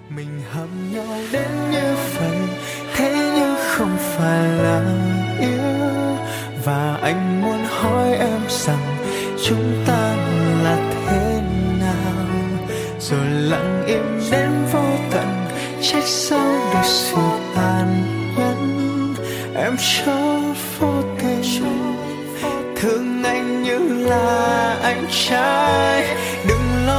Mình hợp nhau đến như vậy, thế nhưng không phải là yêu. Và anh muốn hỏi em rằng chúng ta là thế nào, rồi lặng im đến vô tận, trách sao được sự tàn nhẫn. Em chót vô tình thương anh như là anh trai, đừng lo